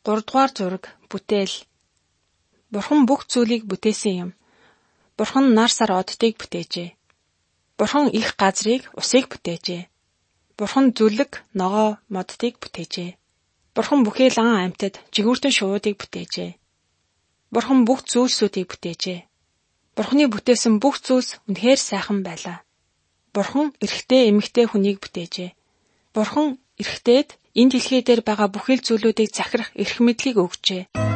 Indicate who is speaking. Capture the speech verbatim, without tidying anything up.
Speaker 1: гуравдугаар зураг бүтээл. Бурхан бүх зүйлийг бүтээсэн юм. Бурхан нар сар оддыг бүтээжээ. Бурхан их газрыг, усыг бүтээжээ. Бурхан зүлэг, ногоо, моддыг бүтээжээ. Бурхан бүхий лан амьтад, жигүүртэн шуудыг бүтээжээ. Бурхан бүх зүйлсүүдийг бүтээжээ. Бурханы бүтээсэн бүх зүйлс үнэхээр сайхан байлаа. Бурхан эрэгтэй эмэгтэй хүнийг бүтээжээ. Бурхан эрэгтэйд энэ дэлхий дээр байгаа бүхэл зүйлүүдийг захирах эрх мэдлийг өгчээ.